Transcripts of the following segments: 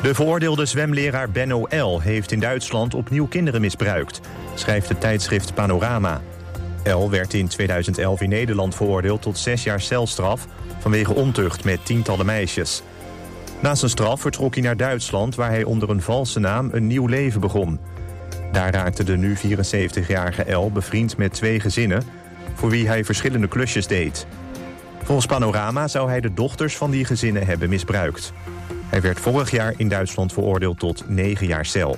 De veroordeelde zwemleraar Benno L. heeft in Duitsland opnieuw kinderen misbruikt, schrijft het tijdschrift Panorama. L. werd in 2011 in Nederland veroordeeld tot 6 jaar celstraf vanwege ontucht met tientallen meisjes. Na zijn straf vertrok hij naar Duitsland, waar hij onder een valse naam een nieuw leven begon. Daar raakte de nu 74-jarige L. bevriend met 2 gezinnen, voor wie hij verschillende klusjes deed. Volgens Panorama zou hij de dochters van die gezinnen hebben misbruikt. Hij werd vorig jaar in Duitsland veroordeeld tot 9 jaar cel.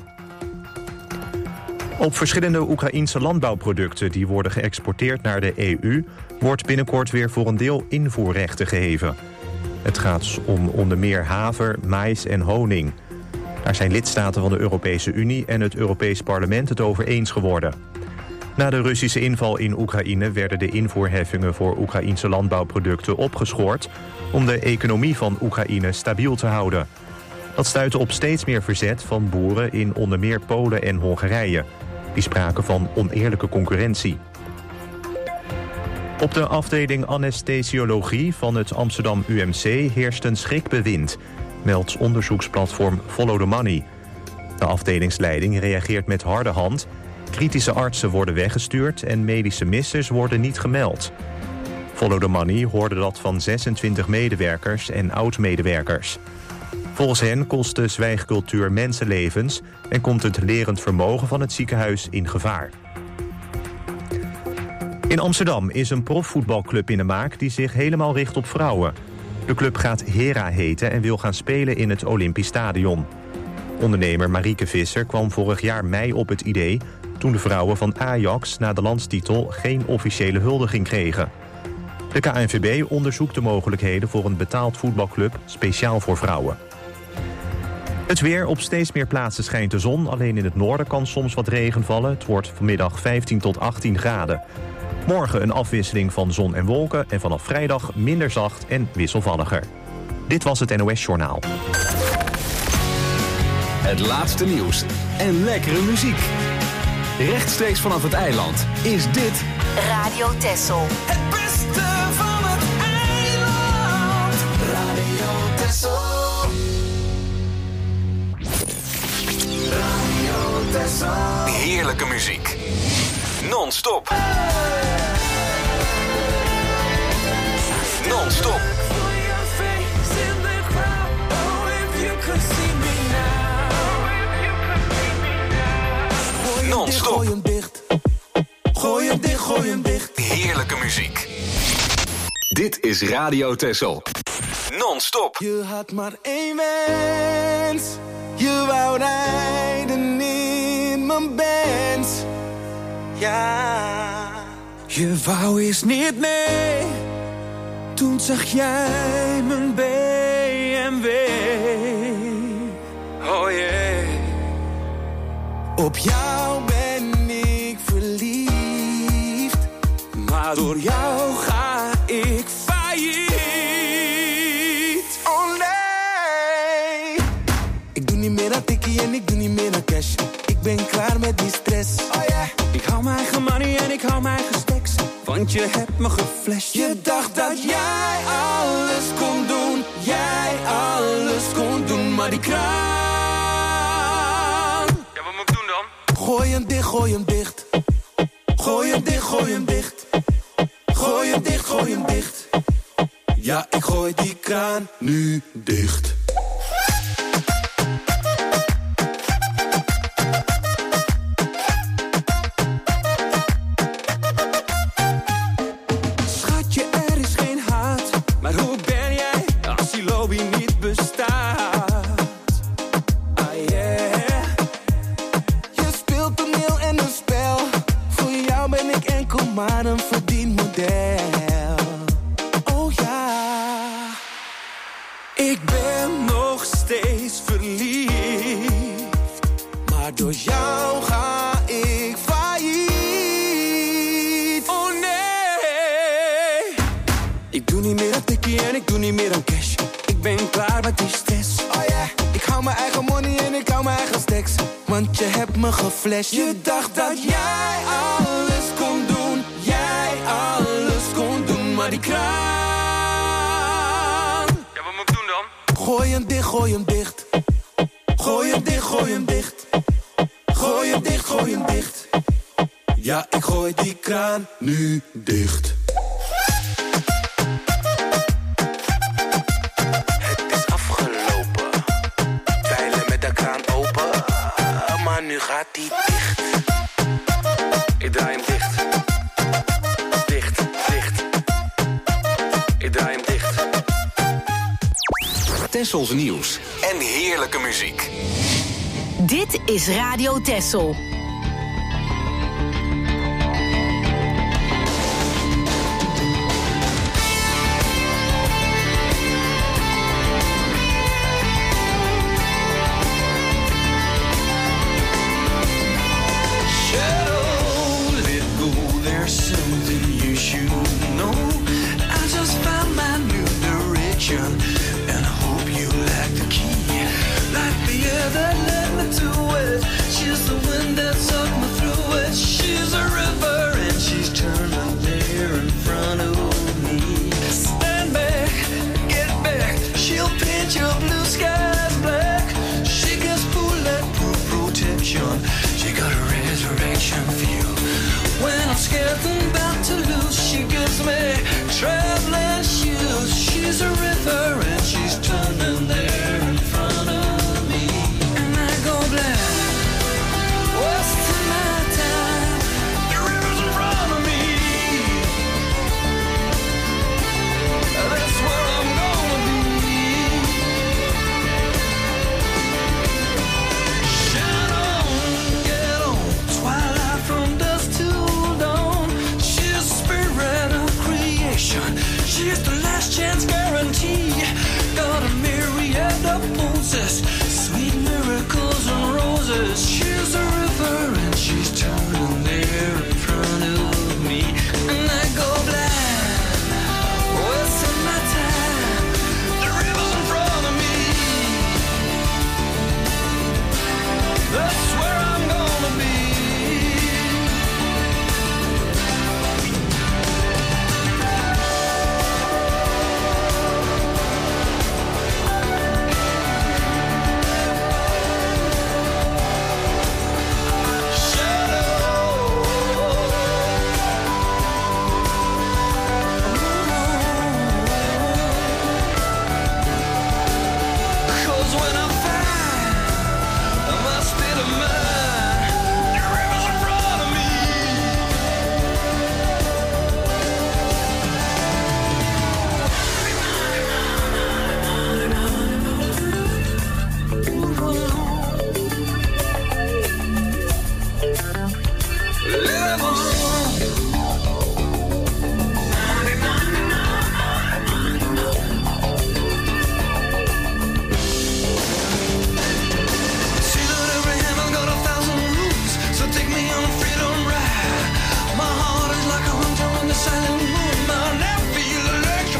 Op verschillende Oekraïense landbouwproducten die worden geëxporteerd naar de EU... wordt binnenkort weer voor een deel invoerrechten geheven. Het gaat om onder meer haver, maïs en honing. Daar zijn lidstaten van de Europese Unie en het Europees Parlement het over eens geworden. Na de Russische inval in Oekraïne werden de invoerheffingen voor Oekraïense landbouwproducten opgeschort om de economie van Oekraïne stabiel te houden. Dat stuitte op steeds meer verzet van boeren in onder meer Polen en Hongarije. Die spraken van oneerlijke concurrentie. Op de afdeling anesthesiologie van het Amsterdam UMC heerst een schrikbewind, meldt onderzoeksplatform Follow the Money. De afdelingsleiding reageert met harde hand. Kritische artsen worden weggestuurd en medische missers worden niet gemeld. Follow the Money hoorde dat van 26 medewerkers en oud-medewerkers. Volgens hen kost de zwijgcultuur mensenlevens en komt het lerend vermogen van het ziekenhuis in gevaar. In Amsterdam is een profvoetbalclub in de maak die zich helemaal richt op vrouwen. De club gaat Hera heten en wil gaan spelen in het Olympisch Stadion. Ondernemer Marieke Visser kwam vorig jaar mei op het idee toen de vrouwen van Ajax na de landstitel geen officiële huldiging kregen. De KNVB onderzoekt de mogelijkheden voor een betaald voetbalclub speciaal voor vrouwen. Het weer: op steeds meer plaatsen schijnt de zon. Alleen in het noorden kan soms wat regen vallen. Het wordt vanmiddag 15 tot 18 graden. Morgen een afwisseling van zon en wolken en vanaf vrijdag minder zacht en wisselvalliger. Dit was het NOS Journaal. Het laatste nieuws en lekkere muziek. Rechtstreeks vanaf het eiland is dit Radio Texel. Het beste van het eiland. Radio Texel. Radio Texel. heerlijke muziek. Non-stop. Non-stop. Non-stop. Gooi hem dicht. Gooi hem dicht, gooi hem dicht. Heerlijke muziek. Dit is Radio Texel. Non-stop. Je had maar één wens. Je wou rijden in mijn Benz. Ja. Je wou eerst niet mee. Toen zag jij mijn BMW. Oh yeah. Op jou ben ik verliefd. Maar door jou ga ik failliet. Oh nee. Ik doe niet meer aan tikkie en ik doe niet meer aan cash. Ik ben klaar met die stress. Oh yeah. Ik hou mijn eigen money en ik hou mijn eigen stacks. Want je hebt me geflasht. Je dacht dat jij alles kon doen. Jij alles kon doen. Maar die kraan. Ja, wat moet ik doen dan? Gooi hem dicht, gooi hem dicht. Gooi hem dicht, gooi hem dicht. Gooi hem dicht, gooi hem dicht. Ja, ik gooi die kraan nu dicht. Schatje, er is geen haat. Maar hoe ben jij als die lobby niet bestaat? Ah yeah. Je speelt toneel en een spel. Voor jou ben ik enkel maar een verdienmodel. Oh ja. Ik ben nog steeds verliefd. Maar door jou ga ik failliet. Oh nee. Ik doe niet meer aan tikkie en ik doe niet meer aan cash. Ik ben klaar met die stress. Oh yeah. Ik hou mijn eigen money en ik hou mijn eigen stacks. Want je hebt me geflasht. Je dacht dat jij alles kon doen. Jij alles kon doen. Maar die kraan. Ja, wat moet ik doen dan? Gooi hem dicht, gooi hem dicht. gooi hem dicht. Gooi hem dicht, gooi hem dicht. Ja, ik gooi die kraan nu dicht. Het is afgelopen. Dweilen met de kraan open. Maar nu gaat die dicht. Ik draai hem dicht. Dicht, dicht. Ik draai hem dicht. Tessels nieuws en heerlijke muziek. Dit is Radio Tessel.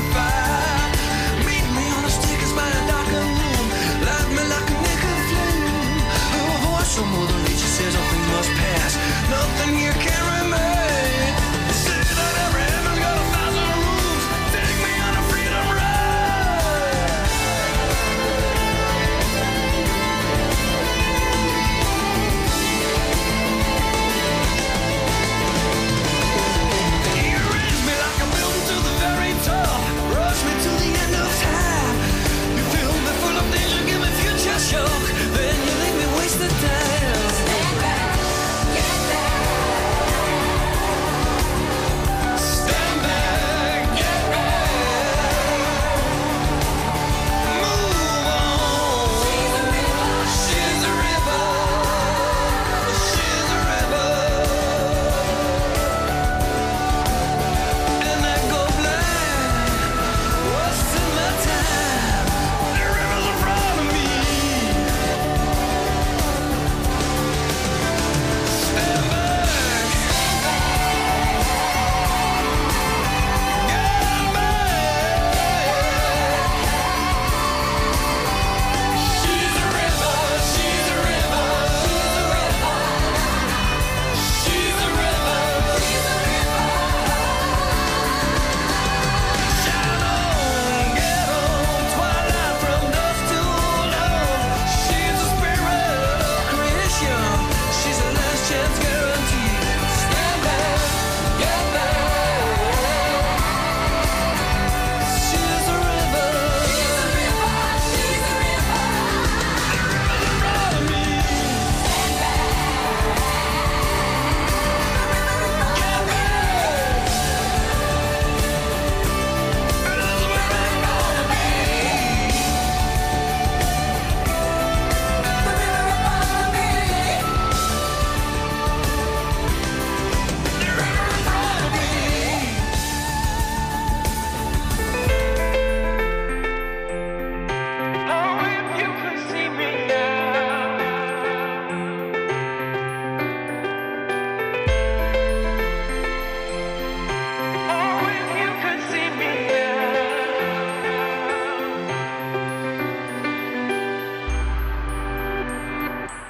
Meet me on the stickers by a darkened room. Light me like a nickel flame.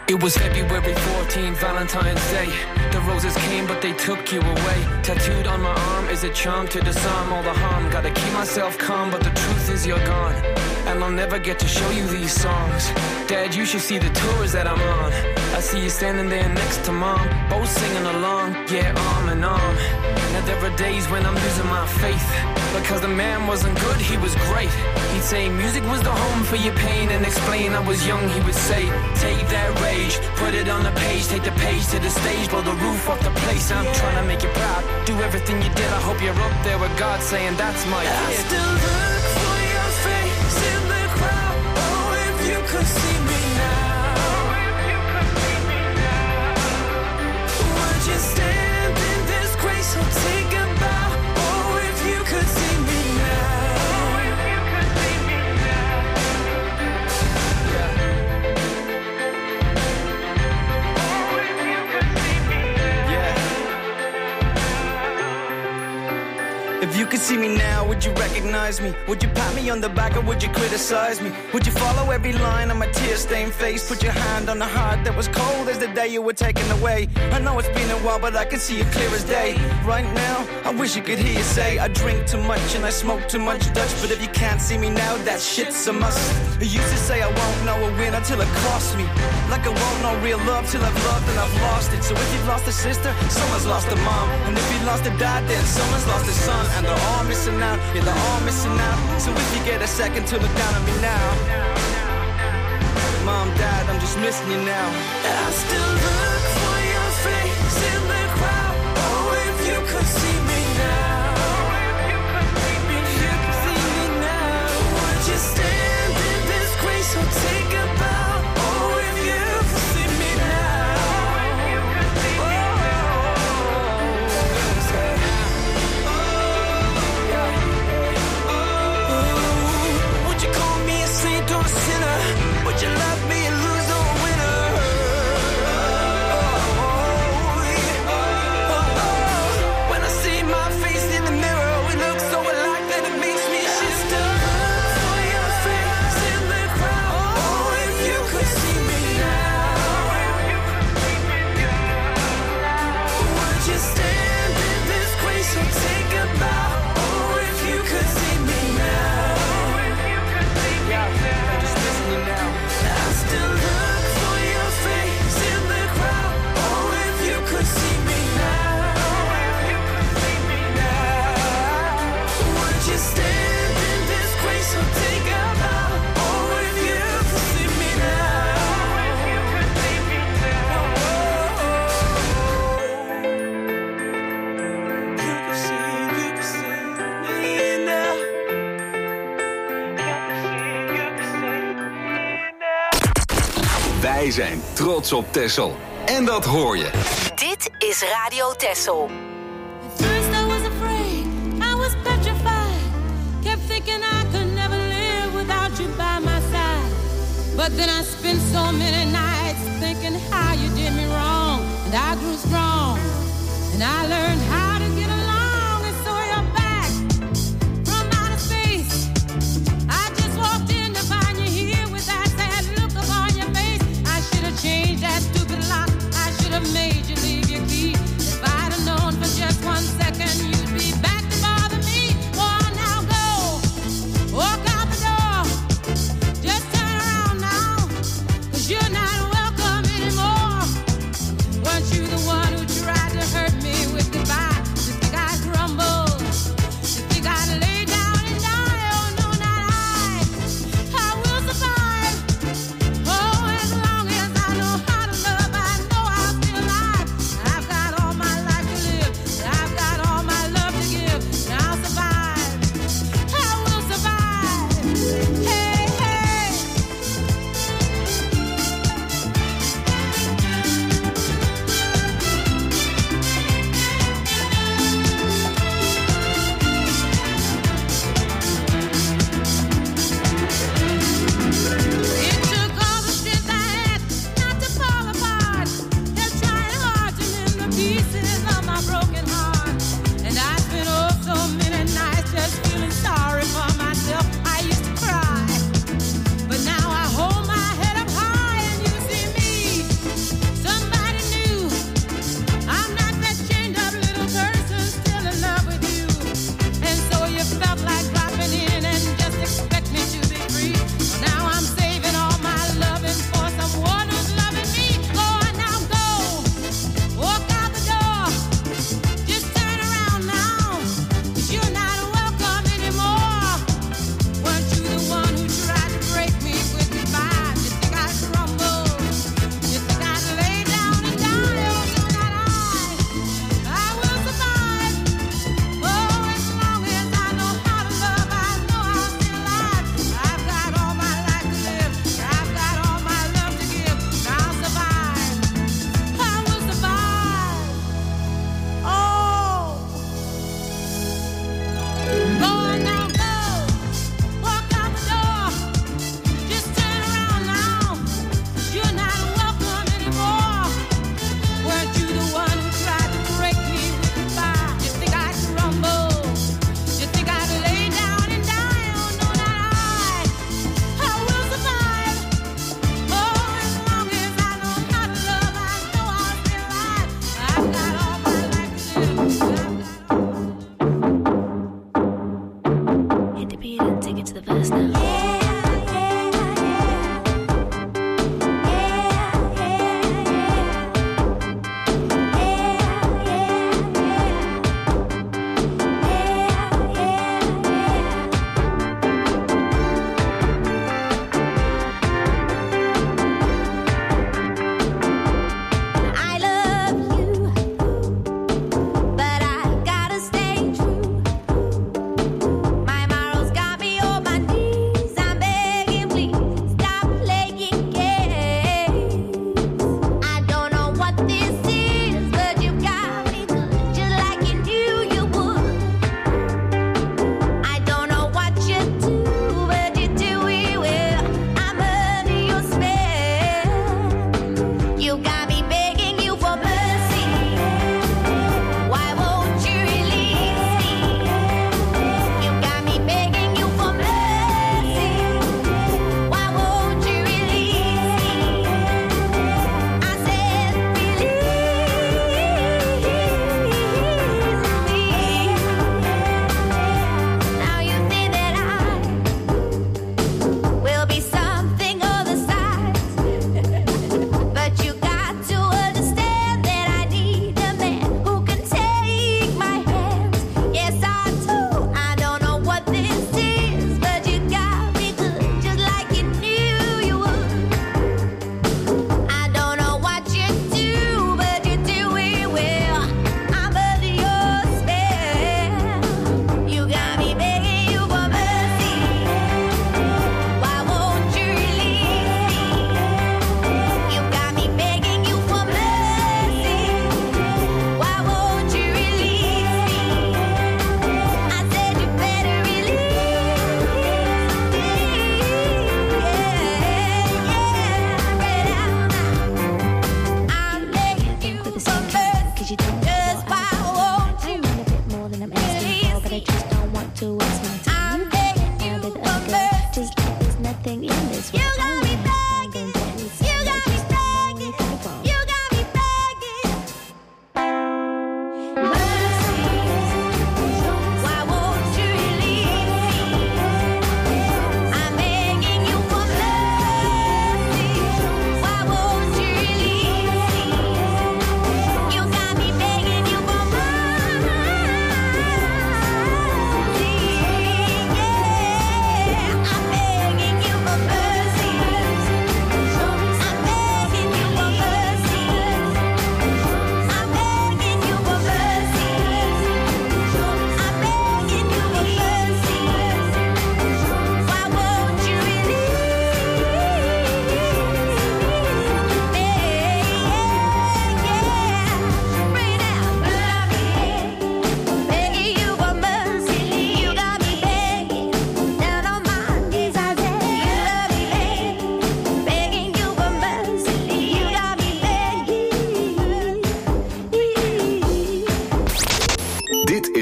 It was February 14th, Valentine's Day. The roses came, but they took you away. Tattooed on my arm is a charm to disarm all the harm. Gotta keep myself calm, but the truth is you're gone. And I'll never get to show you these songs. Dad, you should see the tours that I'm on. I see you standing there next to Mom, both singing along, yeah, arm in arm. Now there are days when I'm losing my faith, because the man wasn't good, he was great. He'd say music was the home for your pain, and explain I was young, he would say, take that rage, put it on the page, take the page to the stage, blow the roof off the place. I'm trying to make you proud, do everything you did. I hope you're up there with God saying that's my kid. I still look for your face in the crowd. Oh, if you could see me now. Would you stand in this grace or take a bow? Oh, if you could see me now. If you could see me now, would you recognize me? Would you pat me on the back or would you criticize me? Would you follow every line on my tear-stained face? Put your hand on the heart that was cold as the day you were taken away. I know it's been a while, but I can see it clear as day. Right now, I wish you could hear you say I drink too much and I smoke too much Dutch. But if you can't see me now, that shit's a must. You used to say I won't know a winner till it costs me. Like I won't know real love till I've loved and I've lost it. So if you've lost a sister, someone's lost a mom. And if you lost a dad, then someone's lost a son. And they're all missing out, yeah, they're all missing out. So if you get a second to look down on me now, Mom, Dad, I'm just missing you now. I still look for your face in the crowd. Oh, if you could see me now. If you could see me now. Would you stand in this grace or take a bow? Oh, if you could see me now. Would you call me a saint or a sinner? Would you love me and lose or a winner? When I see my face in the mirror, it looks so alike that it makes me shit. Still look for your face in the crowd. Oh, if you could see me now. Would you stand in this grace or take a bow? Oh, if you could see me now. I'm just missing you now. I still look for your face in the crowd. Oh, if you could see me now. Would you stand in this grace or take a bow? Oh, if you could see me now. You could see me now. Wij zijn trots op Texel. En dat hoor je. Dit is Radio Texel. First I was afraid, I was petrified. Kept thinking I could never live without you by my side. But then I spent so many nights thinking how you did me wrong. And I grew strong, and I learned how to get along. And so you're back from outer space. I just walked in to find you here with that sad look upon your face. I should have changed that stupid lock. I should have made you leave your key. If I'd have known for just 1 second you'd be back to bother me. Oh, now go, walk out the door. Just turn around now, 'cause you're not welcome anymore. Weren't you the one who tried to hurt me with goodbye?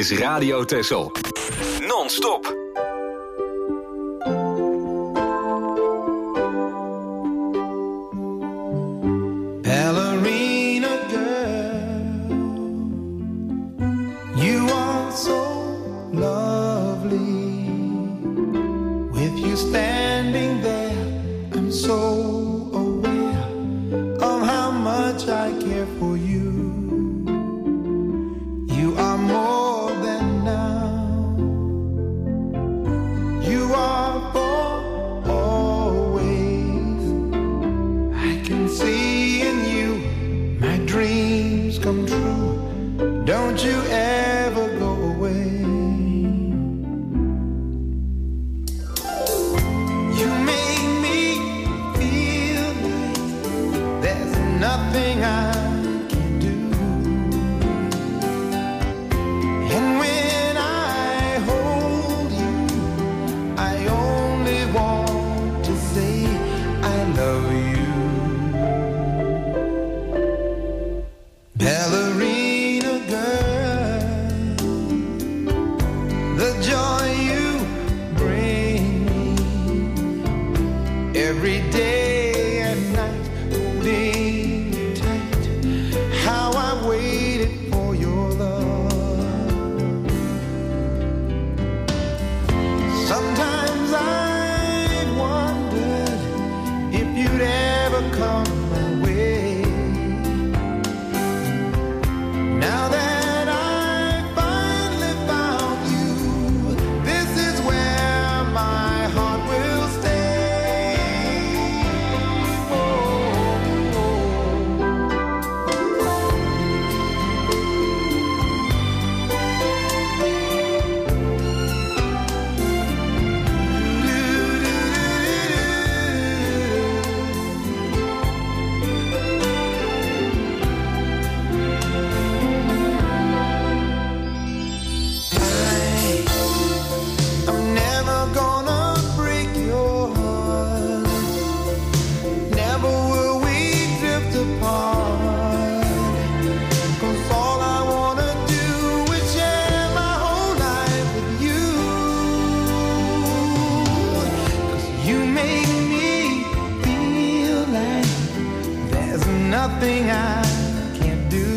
is Radio Texel. Non-stop. Ballerina girl, you are so lovely. With you standing there, I'm so aware of how much I care for you. You are more than now. You are for always. I can see in you my dreams come true. Don't you ever go away. You make me feel like there's nothing I can do. And when I hold you, I only want to say I love you. Ballerina girl, the joy you bring me every day and night, holding you tight. How I waited for your love. Sometimes I've wondered if you'd ever come my way. Now that I finally found you, this is where my heart will stay. Oh, oh, oh. I'm never gonna break your heart. Never will we drift apart. 'Cause all I wanna do is share my whole life with you. 'Cause you make me feel like there's nothing I can't do.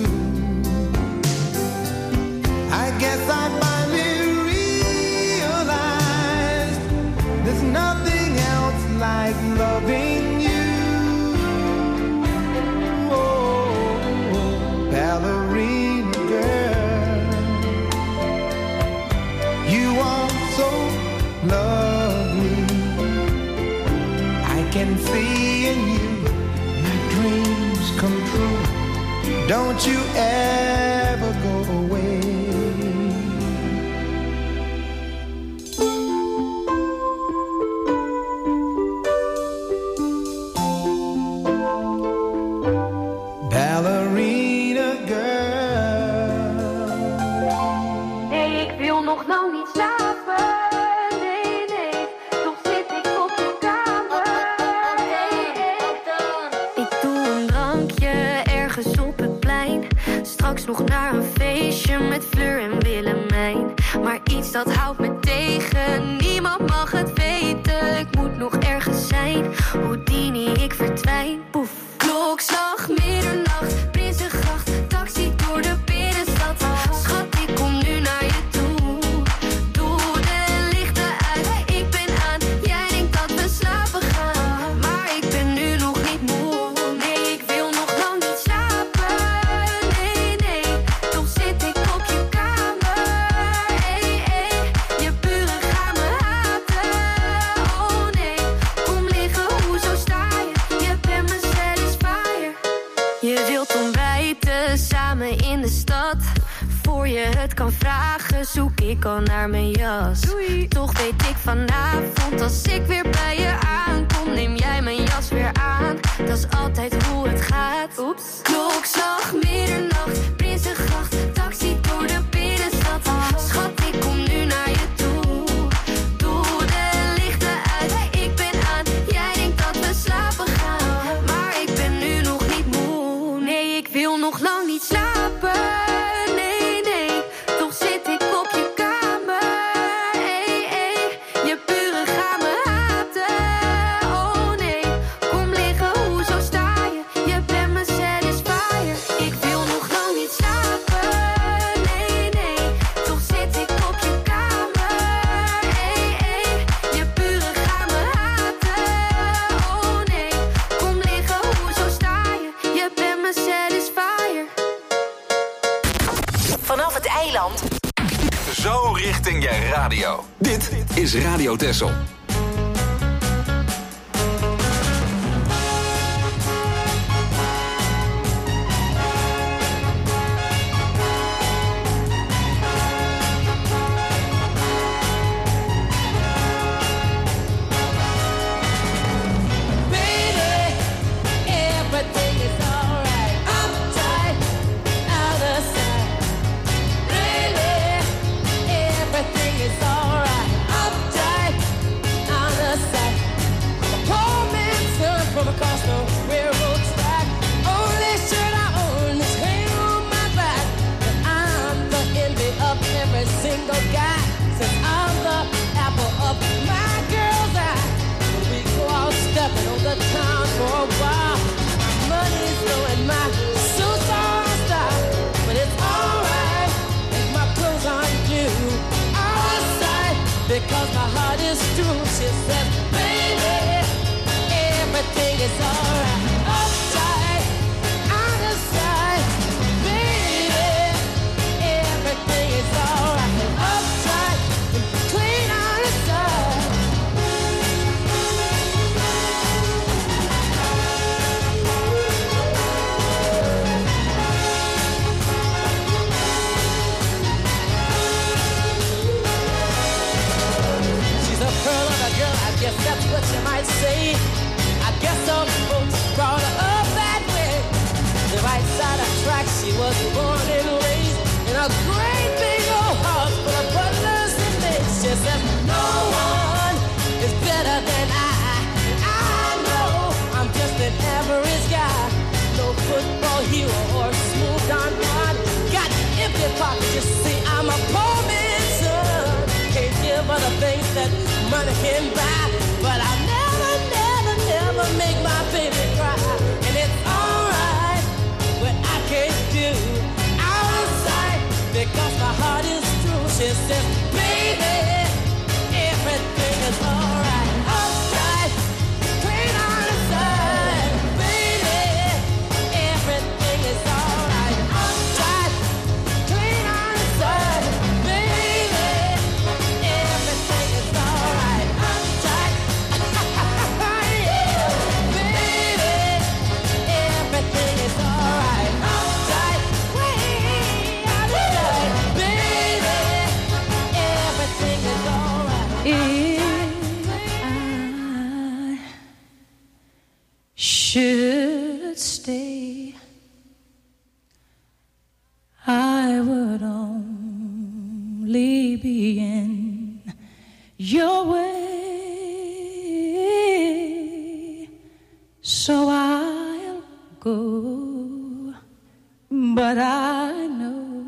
I guess I finally realized there's nothing else like loving you. Oh, ballerina girl, you are so lovely. I can see in you my dreams come true. Don't you ever go away. Ballerina girl. Nee, ik wil nog nou niet slapen. Nee, nee, toch zit ik op de kamer. Ik doe een drankje ergens op het plein. Straks nog naar een feestje met Fleur en Willemijn. Maar iets dat houdt me tegen, niemand mag het weten. Ik moet nog ergens zijn, Houdini, ik verdwijn. Poef. Klokslag, middernacht, Prinsengracht, taxi door de binnenstad. Schat, ik kom nu naar je toe. Doe de lichten uit, ik ben aan. Jij denkt dat we slapen gaan, maar ik ben nu nog niet moe. Nee, ik wil nog lang niet slapen. Nee, nee, toch zit ik op je kamer. Hey, hey, je buren gaan me haten. Oh nee, kom liggen, hoezo sta je? Je bent mijn satisfier. Je wilt ontbijten samen in de stad. Voor je het kan vragen, zoek ik al naar mijn jas. Doei. Toch weet ik vanavond, als ik weer bij je aankom, neem jij mijn jas weer aan. Dat is altijd hoe het gaat. Oeps. Klokslag, middernacht, Prinsengracht, taxi door de binnenstad. Schat, ik kom nu naar je toe. Doe de lichten uit, ik ben aan. Jij denkt dat we slapen gaan, maar ik ben nu nog niet moe. Nee, ik wil nog lang niet slapen. Nee, nee, toch zit ik op richting je radio. Dit is Radio Texel. Because my heart is true, she said, baby, everything is alright. Uptight, on the side, baby, everything is alright. Uptight, clean on the side. Pearl of a girl, I guess that's what you might say. I guess some folks brought her up that way. The right side of tracks, she was born and raised in a great big old house full of butlers and maids. She says, no one is better than I know I'm just an average guy. No football hero or smooth Don Juan. Got empty pockets, you see, I'm a poor man's son. Can't give her the things that money can buy, but I never make my baby cry. And it's alright what I can't do outside, because my heart is true. She says, baby, everything is alright. Outside, clean on the side, baby, everything is alright. Outside, clean on the side, baby, everything is alright. Outside, yeah, baby, everything is alright. Outside, way outside, baby, everything is alright. If I should stay, I would only be in your way, so I'll go, but I know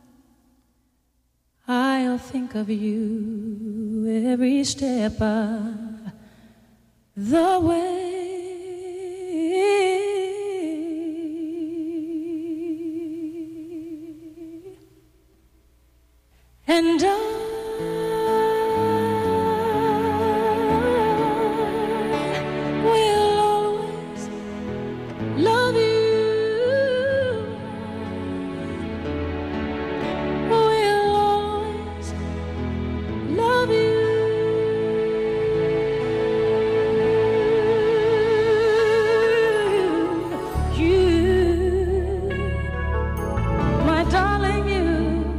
I'll think of you every step of the way. And I will always love you. Will always love you. You, my darling, you.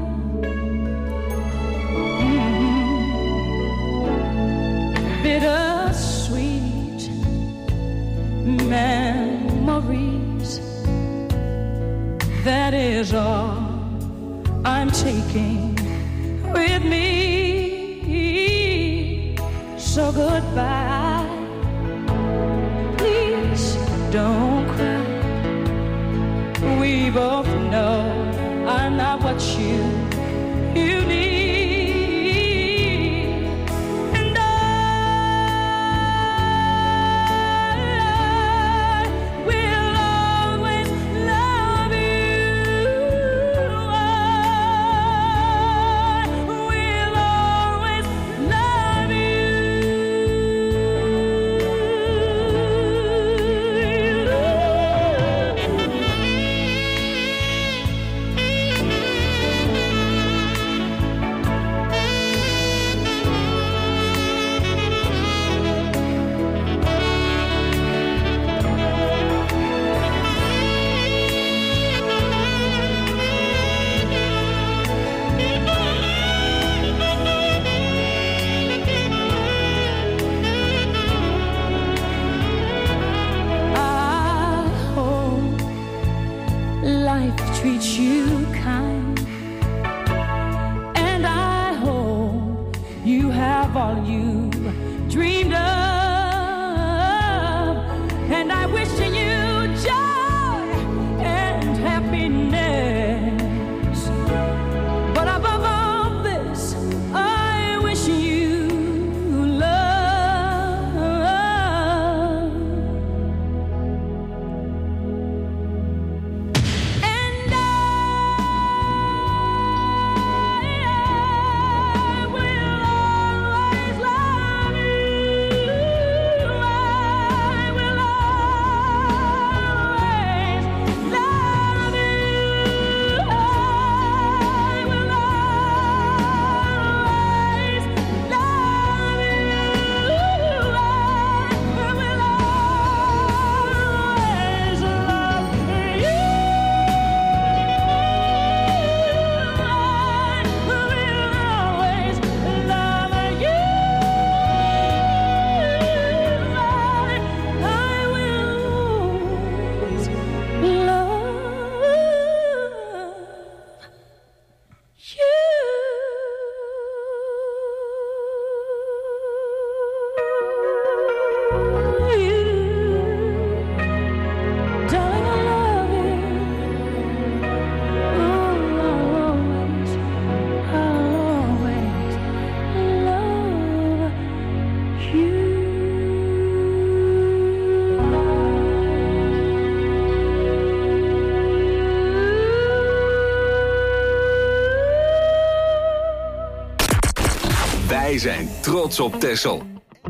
Bittersweet memories, that is all I'm taking with me. So goodbye, please don't cry. We both know I'm not what you need. life treats you kind. And I hope you have all you dreamed of. And I wish you joy and happiness. But above all this, I wish you love. And I will always love you. I will always love you. I will always love you. I will always love you. Wij zijn trots op Texel.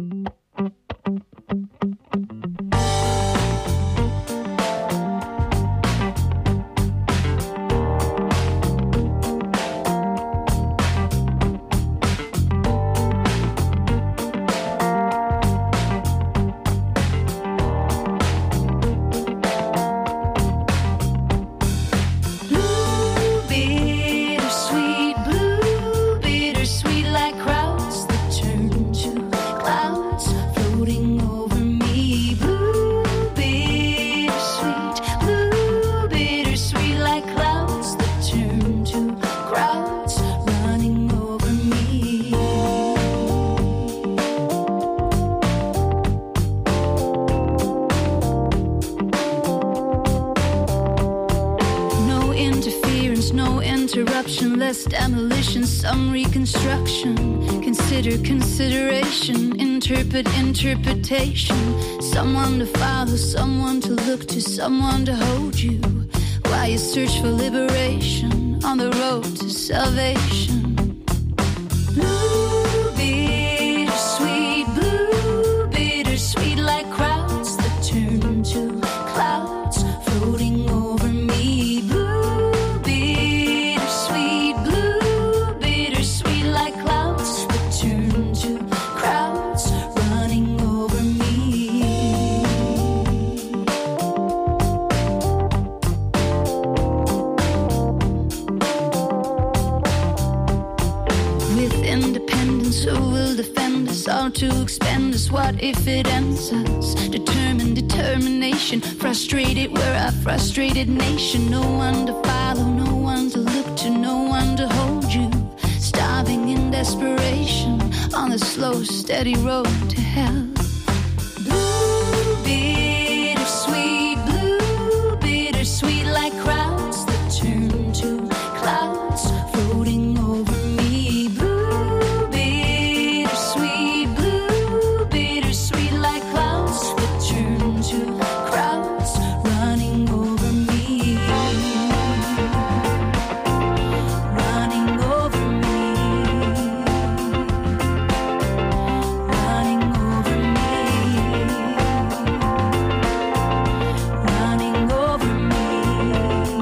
Blue bittersweet like crowds that turn to clouds floating over me. Blue bittersweet like clouds that turn to crowds running over me. No interference, no interruption, less demolition, some reconstruction. Consider consideration, interpret interpretation. Someone to follow, someone to look to, someone to hold you while you search for liberation on the road to salvation. Blue bittersweet like crowds that turn to clouds floating over me. Blue bittersweet like clouds that turn to crowds running over me. With independence, who will defend us? How to expend us? What if it ends us? Determination, frustrated, we're a frustrated nation. No one to follow, no one to look to, no one to hold you. Starving in desperation on the slow, steady road to hell. Blue bittersweet like crowds that turn to clouds floating over me. Blue bittersweet like clouds that turn to crowds running over me. Running over me. Running over me. Running over me.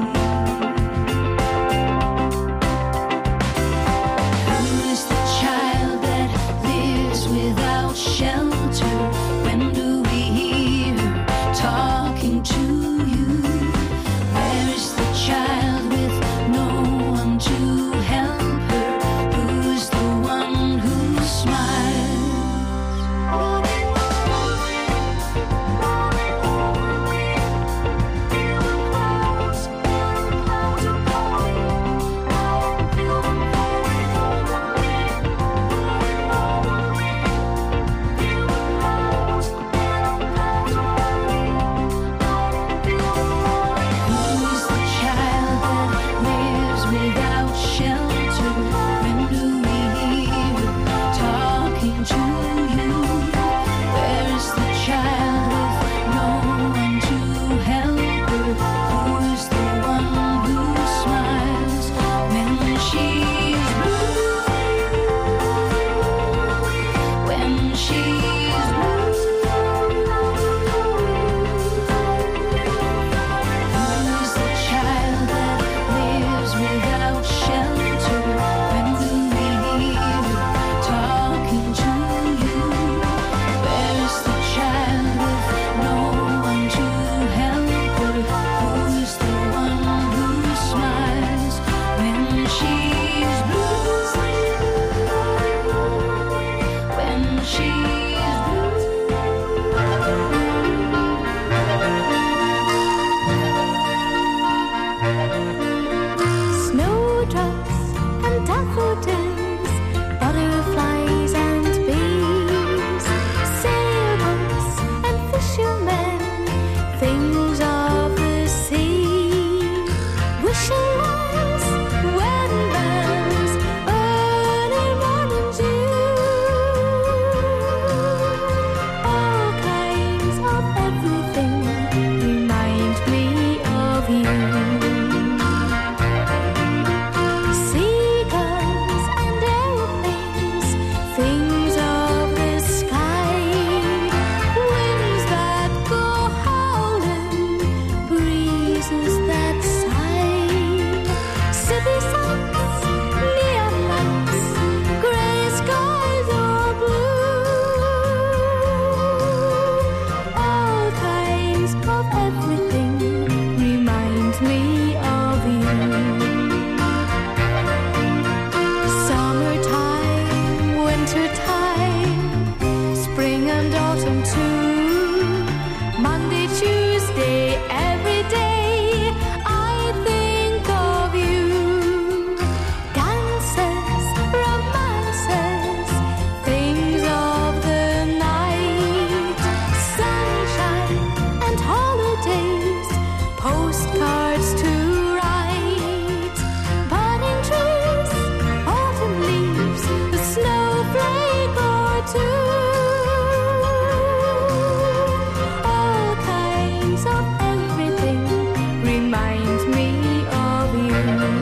reminds me of you.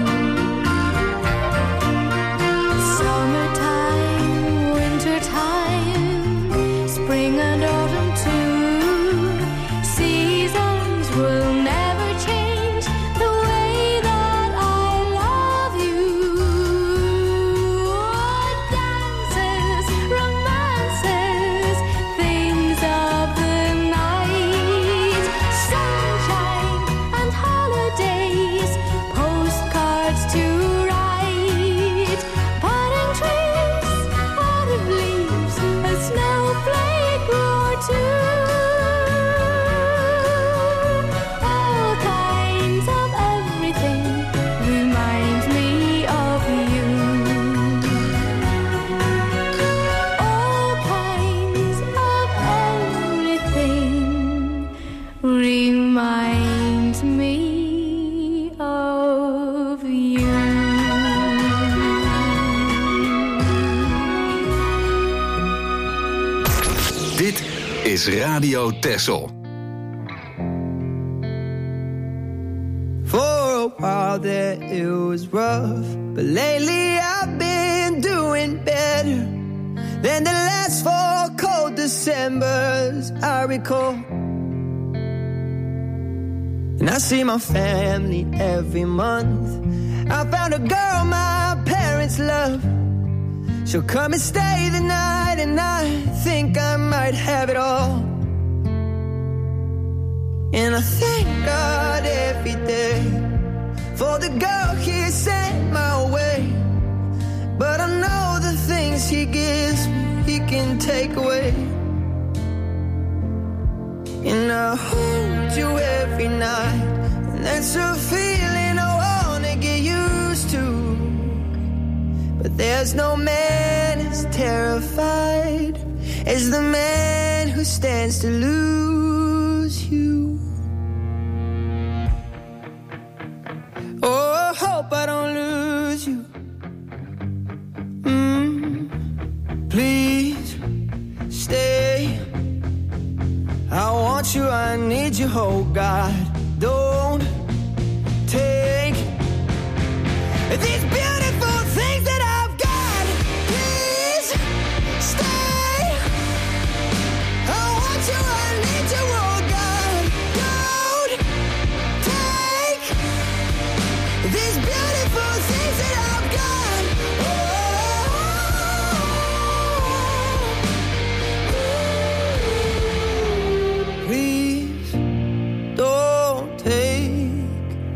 Summertime, wintertime, spring and autumn too. Seasons will never change the way that I love you. Dances, romances, things of the night, sunshine and holidays, postcards to write, parting trees, autumn leaves, a snowflake or two. All kinds of everything reminds me of you. All kinds of everything reminds me of you. Dit is Radio Texel. For a while there it was rough, but lately I've been doing better than the last 4 cold Decembers I recall. And I see my family every month. I found a girl my parents love. She'll come and stay the night, and I think I might have it all. And I thank God every day for the girl He sent my way. But I know the things He gives me, He can take away. And I hold you every night, and that's a feeling I wanna get used to. But there's no man as terrified as the man who stands to lose you. Oh, I hope I don't lose you. Please stay. I want you, I need you, oh God. Don't take these beautiful things that I've got. Please stay. I want you, I need you, oh God. Don't take these beautiful things that I've got. Please don't take.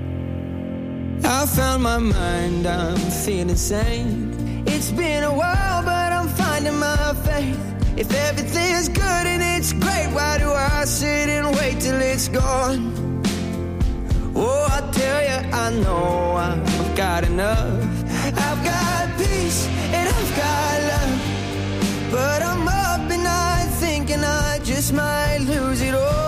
I found my mind, I'm feeling sane. It's been a while, but I'm finding my faith. If everything's good and it's great, why do I sit and wait till it's gone? Oh, I tell you, I know I've got enough. I've got peace and I've got love, but I'm up at night thinking I just might lose it all.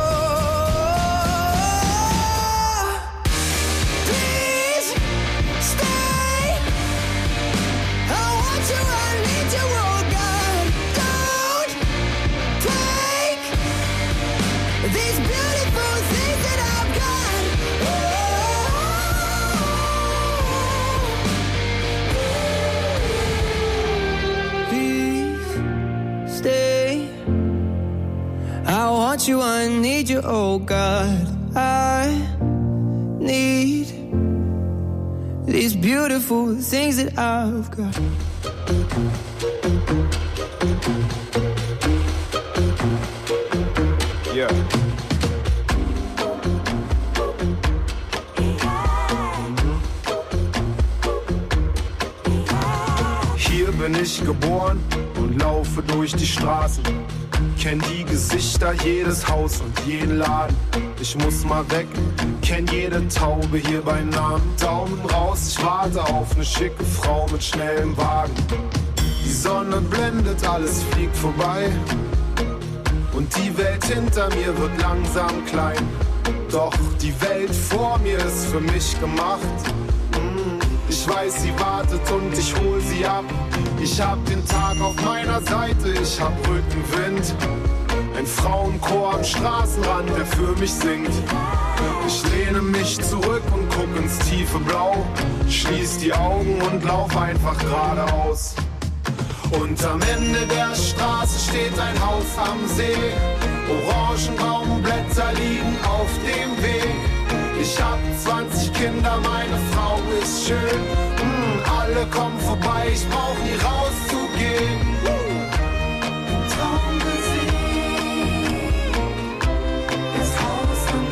Please stay. I want you, I need you, oh God. Don't take these beautiful things that I've got. Please stay. I want you, I need you, oh God. I need these beautiful things that I've got. Yeah. Hier bin ich geboren und laufe durch die Straßen. Kenn die Gesichter, jedes Haus und jeden Laden. Ich muss mal weg, kenn jede Taube hier bei Namen. Daumen raus, ich warte auf ne schicke Frau mit schnellem Wagen. Die Sonne blendet, alles fliegt vorbei. Und die Welt hinter mir wird langsam klein. Doch die Welt vor mir ist für mich gemacht. Ich weiß, sie wartet und ich hol sie ab. Ich hab den Tag auf meiner Seite, ich hab Rückenwind. Ein Frauenchor am Straßenrand, der für mich singt. Ich lehne mich zurück Strümpfe blau. Schließ die Augen und lauf einfach geradeaus. Und am Ende der Straße steht ein Haus am See. Orangenbaumblätter liegen auf dem Weg. Ich hab 20 Kinder, meine Frau ist schön. Alle kommen vorbei, ich brauch nie rauszugehen. Traum gesehen, das Haus am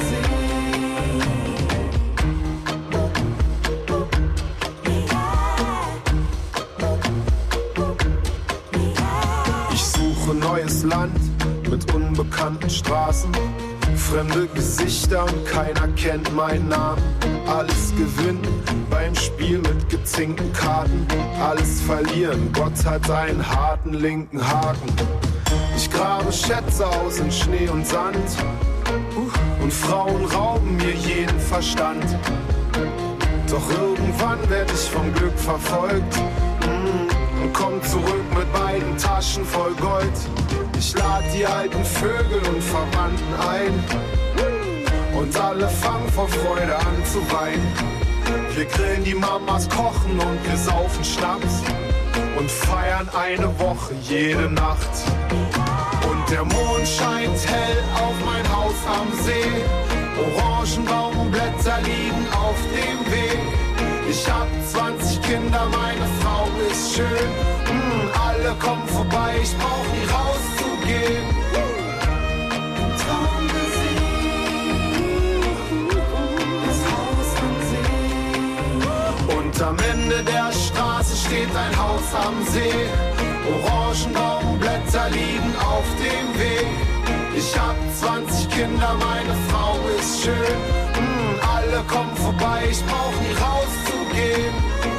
See. Ich suche neues Land mit unbekannten Straßen. Fremde Gesichter und keiner kennt meinen Namen. Alles gewinnen beim Spiel mit gezinkten Karten. Alles verlieren, Gott hat einen harten linken Haken. Ich grabe Schätze aus in Schnee und Sand. Und Frauen rauben mir jeden Verstand. Doch irgendwann werd ich vom Glück verfolgt. Und komm zurück mit beiden Taschen voll Gold. Ich lad die alten Vögel und Verwandten ein. Und alle fangen vor Freude an zu weinen. Wir grillen, die Mamas kochen und wir saufen Schnaps. Und feiern eine Woche jede Nacht. Und der Mond scheint hell auf mein Haus am See. Orangenbaumblätter liegen auf dem Weg. Ich hab 20 Kinder, meine Frau ist schön. Alle kommen vorbei, ich brauch nie rauszugehen. Traum gesehen, das Haus am See. Und am Ende der Straße steht ein Haus am See. Orangenbaumblätter liegen auf dem Weg. Ich hab 20 Kinder, meine Frau ist schön. Alle kommen vorbei, ich brauch nie rauszugehen.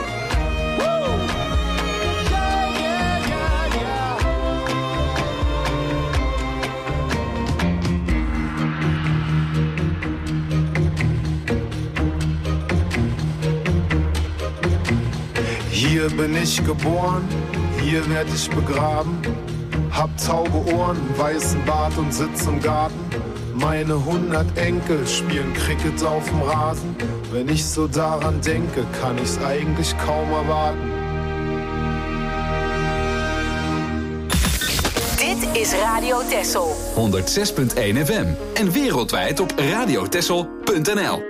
Hier bin ich geboren, hier werd ich begraben. Hab taube Ohren, weißen Bart und sitz im Garten. Meine 100 Enkel spielen Cricket auf dem Rasen. Wenn ich so daran denke, kann ich's eigentlich kaum erwarten. Dit is Radio Texel. 106.1 FM en wereldwijd op radiotexel.nl.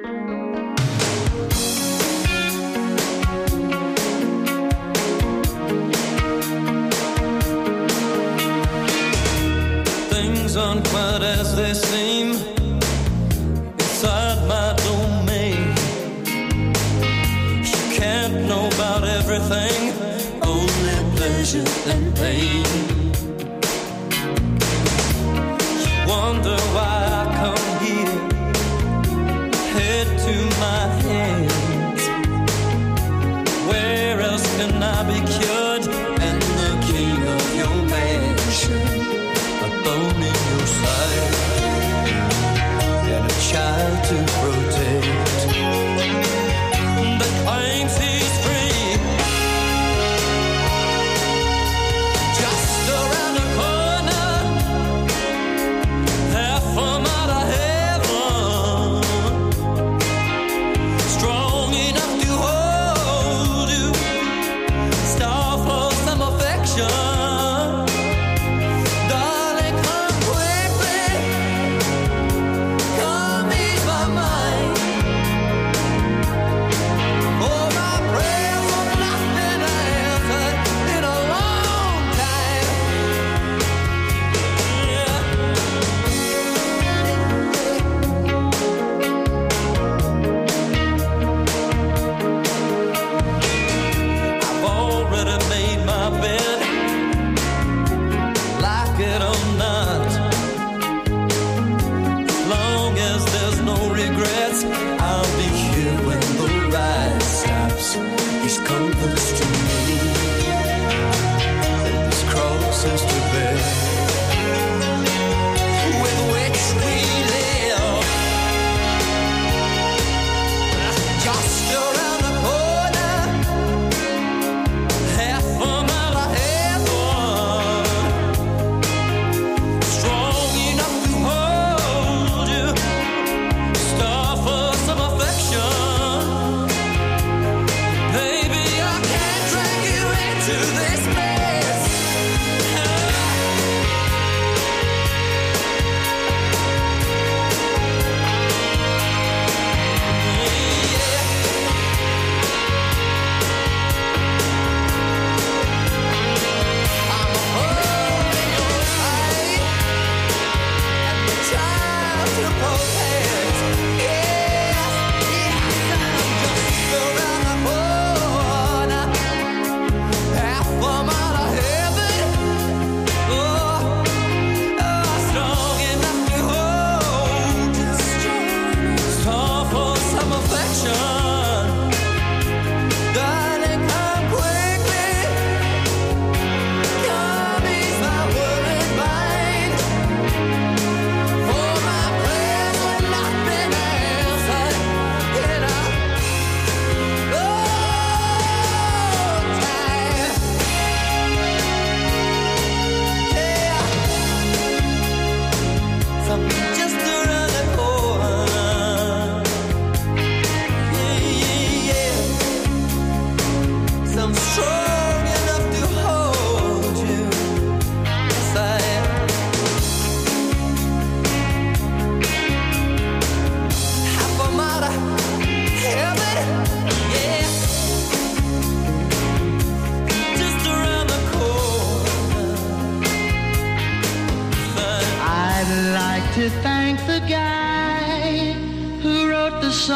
Aren't quite as they seem inside my domain. She can't know about everything, only pleasure and pain. You wonder why I come here, head to my hands. Where else can I be cured and the king of your mansion? Bone in your side and a child to protect that claims he's free. Just around the corner, half from out of heaven, strong enough to hold you, starfly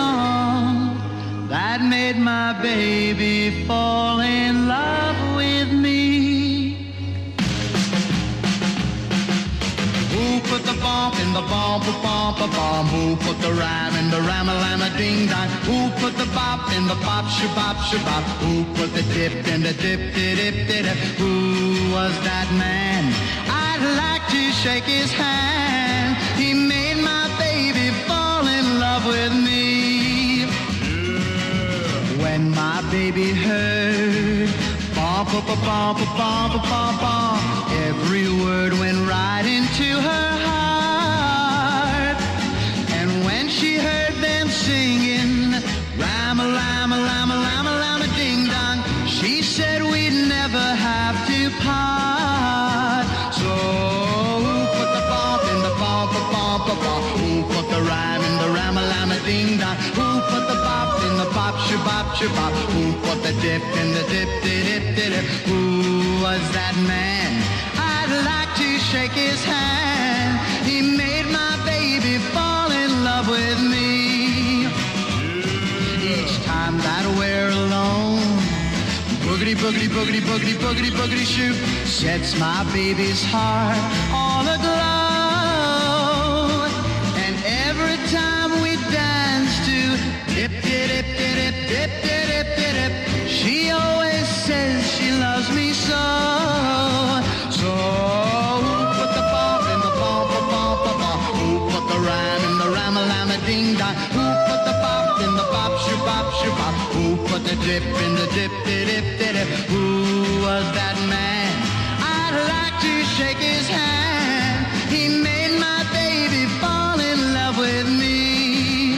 song that made my baby fall in love with me. Who put the bump in the bump, bump, bump? Who put the rhyme in the rhyme-a-lama ding-dong? Who put the bop in the bop, shabop, shabop? Who put the dip in the dip-dip-dip-dip? Who was that man? I'd like to shake his hand. He made my baby fall in love with me. When my baby heard bump, bump, bump, bump, bump, bump, every word went right into her heart. And when she heard them singing rhyme-a-lama, lama, lama, lama, ding-dong, she said we'd never have to part. So who put the bump in the bump, bump, bump? Who put the rhyme in the rhyme-a-lama, ding-dong? Who put the bop in the bop, shabop, shabop? Who put the dip in the dip-dip-dip-dip? Who was that man? I'd like to shake his hand. He made my baby fall in love with me. Each time that we're alone, boogity, boogity, boogity, boogity, boogity, boogity, shoot, sets my baby's heart all aglow. And every time we dance to dip, dip, dip, dip, dip, dip, dip, dip, she always says she loves me so. So who put the bump in the bump, bump, bump, bump? Who put the rhyme in the rhyme-a-lama, ding-dong? Who put the bop in the bop, shabop, shabop? Who put the dip in the dip, dip, dip, dip? Who was that man? I'd like to shake his hand. He made my baby fall in love with me.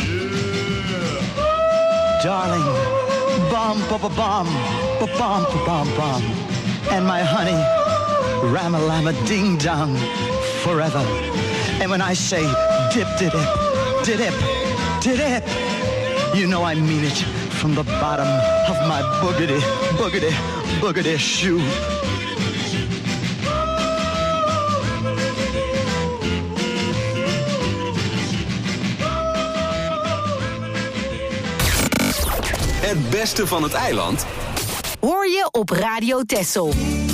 Darling, bum, bum, bum, bum, bum, bum, and my honey, ram-a-lama, ding-dong, forever. And when I say dip, dip, dip, dip, dip, you know I mean it from the bottom of my boogity, boogity, boogity shoe. Het beste van het eiland hoor je op Radio Texel.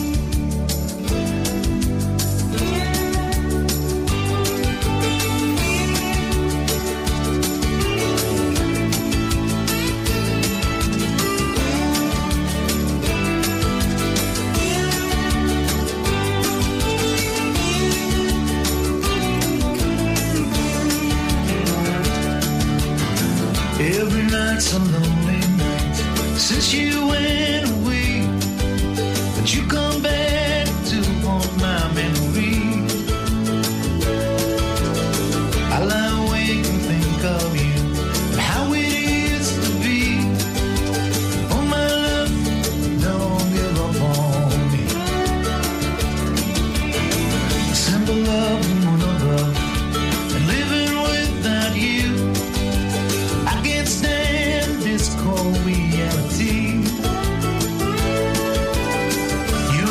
Every night's a lonely night since you went away, but you come back to haunt my memory. I lie awake and think of you and how it used to be. Oh my love, don't give up on me. A simple love and one of love, and living without you, I can't stand this cold reality. You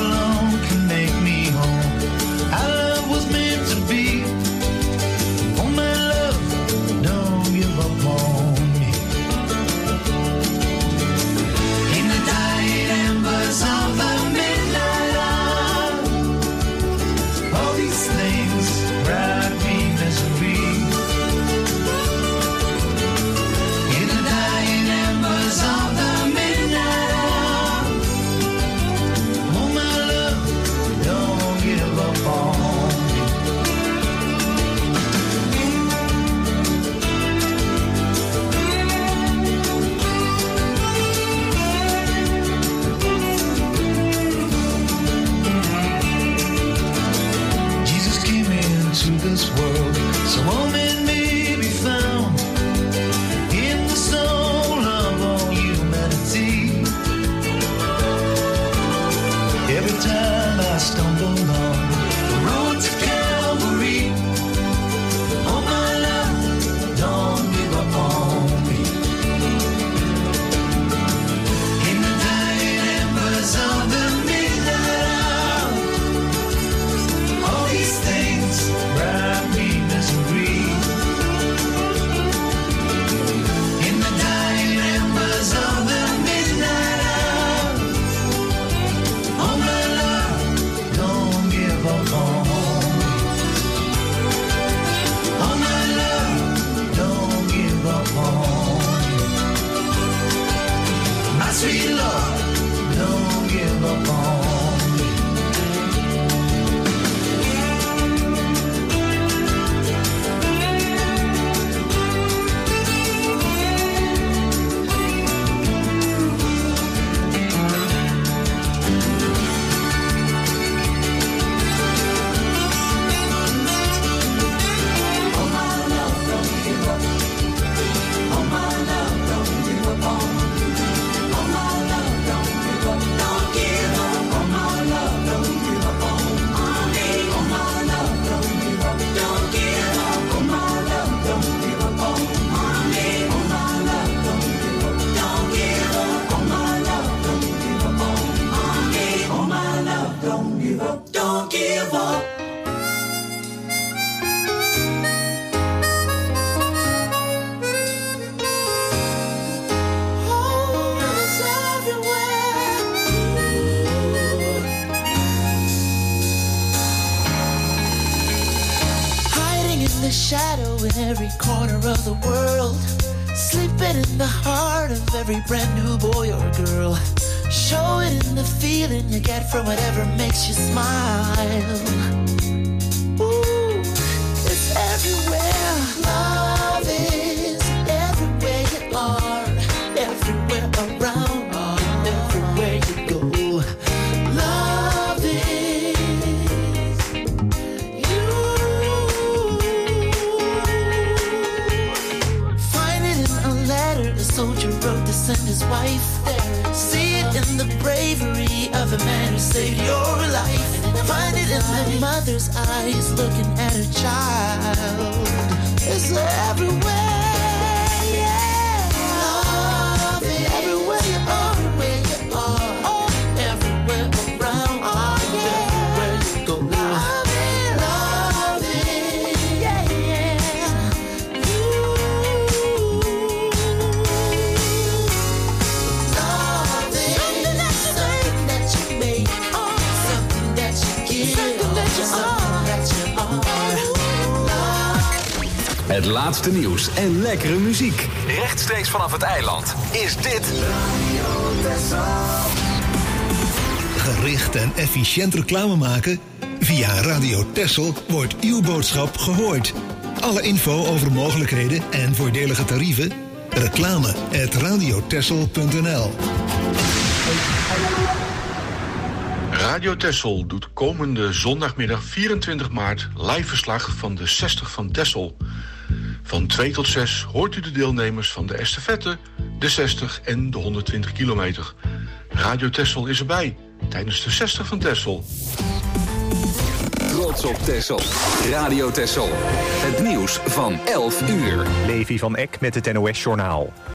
sweet Lord, don't give up on me. Shadow in every corner of the world, sleeping in the heart of every brand new boy or girl. Show it in the feeling you get from whatever makes you smile. Ooh, it's everywhere. Love is everywhere you are, everywhere around, everywhere you go. Love is the soldier wrote to send his wife there. See it in the bravery of a man who saved your life. Find it in the mother's eyes looking at her child. It's everywhere, yeah. Love is everywhere you are, where you are, everywhere around, everywhere you go. Love is, yeah, yeah. Het laatste nieuws en lekkere muziek. Rechtstreeks vanaf het eiland is dit Gericht en efficiënt reclame maken? Via Radio Texel wordt uw boodschap gehoord. Alle info over mogelijkheden en voordelige tarieven? reclame@radiotexel.nl. Radio Texel doet komende zondagmiddag 24 maart live verslag van de 60 van Texel. Van 2 tot 6 hoort u de deelnemers van de estafette, de 60 en de 120 kilometer. Radio Texel is erbij tijdens de 60 van Texel. Trots op Texel. Radio Texel. Het nieuws van 11 uur. Levi van Eck met het NOS Journaal.